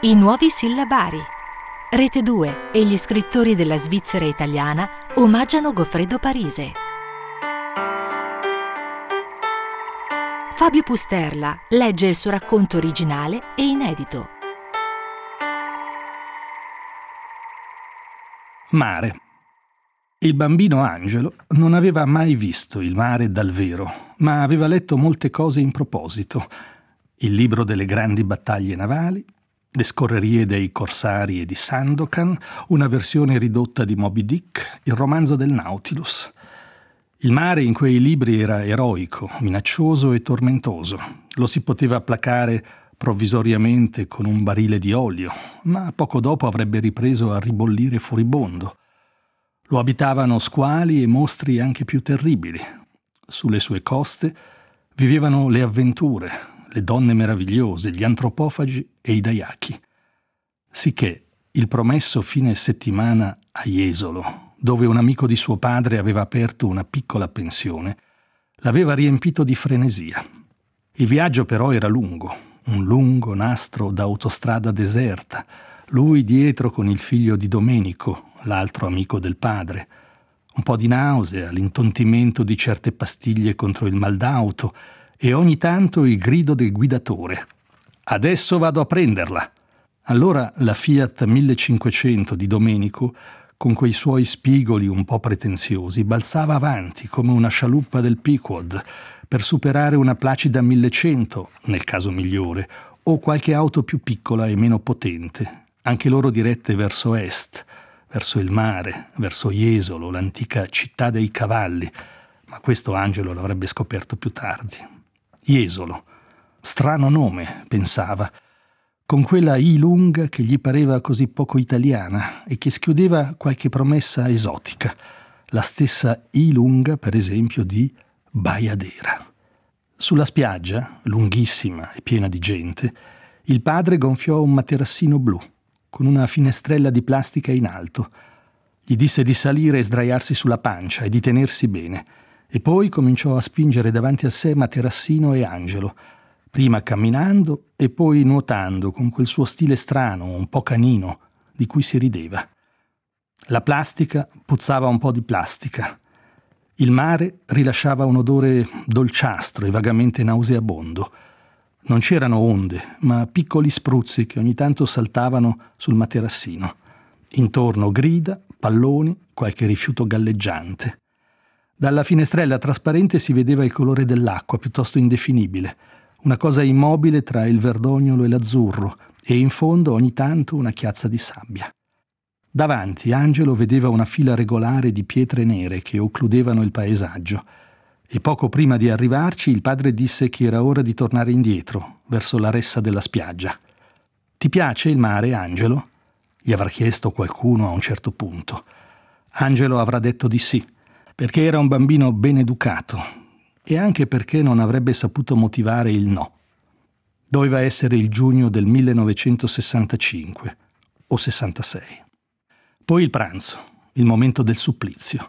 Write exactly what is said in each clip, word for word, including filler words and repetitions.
I nuovi sillabari. Rete due e gli scrittori della Svizzera italiana omaggiano Goffredo Parise. Fabio Pusterla legge il suo racconto originale e inedito. Mare. Il bambino Angelo non aveva mai visto il mare dal vero, ma aveva letto molte cose in proposito. Il libro delle grandi battaglie navali, le scorrerie dei corsari e di Sandokan, una versione ridotta di Moby Dick, il romanzo del Nautilus. Il mare in quei libri era eroico, minaccioso e tormentoso. Lo si poteva placare provvisoriamente con un barile di olio, ma poco dopo avrebbe ripreso a ribollire furibondo. Lo abitavano squali e mostri anche più terribili. Sulle sue coste vivevano le avventure, le donne meravigliose, gli antropofagi e i daiaki. Sicché il promesso fine settimana a Jesolo, dove un amico di suo padre aveva aperto una piccola pensione, l'aveva riempito di frenesia. Il viaggio però era lungo, un lungo nastro d'autostrada deserta, lui dietro con il figlio di Domenico, l'altro amico del padre. Un po' di nausea, l'intontimento di certe pastiglie contro il mal d'auto e ogni tanto il grido del guidatore. «Adesso vado a prenderla!» Allora la Fiat millecinquecento di Domenico, con quei suoi spigoli un po' pretenziosi, balzava avanti come una scialuppa del Pequod per superare una Placida millecento, nel caso migliore, o qualche auto più piccola e meno potente, anche loro dirette verso est, verso il mare, verso Jesolo, l'antica città dei cavalli, ma questo Angelo l'avrebbe scoperto più tardi. Jesolo, strano nome, pensava, con quella I lunga che gli pareva così poco italiana e che schiudeva qualche promessa esotica, la stessa I lunga, per esempio, di Baiadera. Sulla spiaggia, lunghissima e piena di gente, il padre gonfiò un materassino blu, con una finestrella di plastica in alto. Gli disse di salire e sdraiarsi sulla pancia e di tenersi bene, e poi cominciò a spingere davanti a sé Materassino e Angelo, prima camminando e poi nuotando con quel suo stile strano, un po' canino, di cui si rideva. La plastica puzzava un po' di plastica. Il mare rilasciava un odore dolciastro e vagamente nauseabondo. Non c'erano onde, ma piccoli spruzzi che ogni tanto saltavano sul materassino. Intorno grida, palloni, qualche rifiuto galleggiante. Dalla finestrella trasparente si vedeva il colore dell'acqua, piuttosto indefinibile, una cosa immobile tra il verdognolo e l'azzurro, e in fondo ogni tanto una chiazza di sabbia. Davanti Angelo vedeva una fila regolare di pietre nere che occludevano il paesaggio, e poco prima di arrivarci il padre disse che era ora di tornare indietro, verso la ressa della spiaggia. «Ti piace il mare, Angelo?» gli avrà chiesto qualcuno a un certo punto. Angelo avrà detto di sì, perché era un bambino ben educato e anche perché non avrebbe saputo motivare il no. Doveva essere il giugno del millenovecentosessantacinque o sessantasei. Poi il pranzo, il momento del supplizio.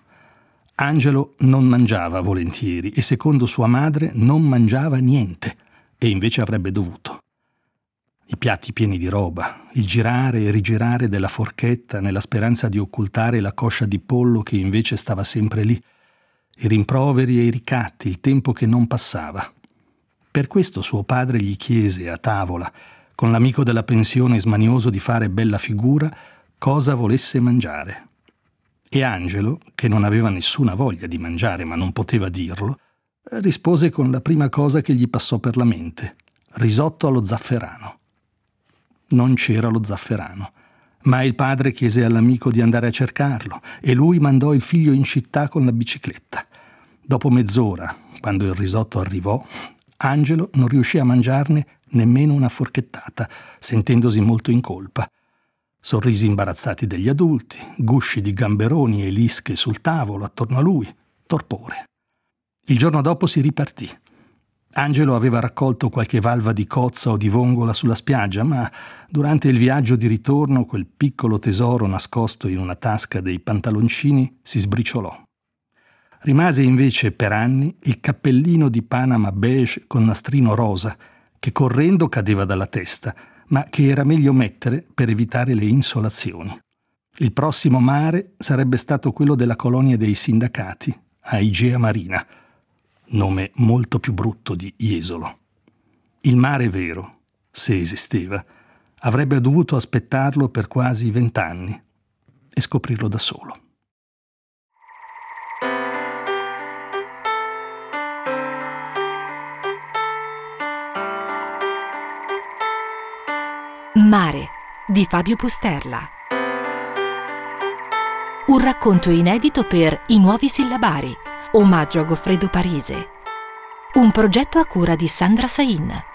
Angelo non mangiava volentieri e secondo sua madre non mangiava niente, e invece avrebbe dovuto. I piatti pieni di roba, il girare e rigirare della forchetta nella speranza di occultare la coscia di pollo che invece stava sempre lì, i rimproveri e i ricatti, il tempo che non passava. Per questo suo padre gli chiese a tavola, con l'amico della pensione smanioso di fare bella figura, cosa volesse mangiare. E Angelo, che non aveva nessuna voglia di mangiare ma non poteva dirlo, rispose con la prima cosa che gli passò per la mente: risotto allo zafferano. Non c'era lo zafferano, ma il padre chiese all'amico di andare a cercarlo e lui mandò il figlio in città con la bicicletta. Dopo mezz'ora, quando il risotto arrivò, Angelo non riuscì a mangiarne nemmeno una forchettata, sentendosi molto in colpa. Sorrisi imbarazzati degli adulti, gusci di gamberoni e lische sul tavolo attorno a lui, torpore. Il giorno dopo si ripartì. Angelo aveva raccolto qualche valva di cozza o di vongola sulla spiaggia, ma durante il viaggio di ritorno quel piccolo tesoro nascosto in una tasca dei pantaloncini si sbriciolò. Rimase invece per anni il cappellino di Panama beige con nastrino rosa, che correndo cadeva dalla testa, ma che era meglio omettere per evitare le insolazioni. Il prossimo mare sarebbe stato quello della colonia dei sindacati, a Igea Marina, nome molto più brutto di Jesolo. Il mare vero, se esisteva, avrebbe dovuto aspettarlo per quasi vent'anni e scoprirlo da solo. Mare di Fabio Pusterla. Un racconto inedito per I Nuovi Sillabari, omaggio a Goffredo Parise. Un progetto a cura di Sandra Sain.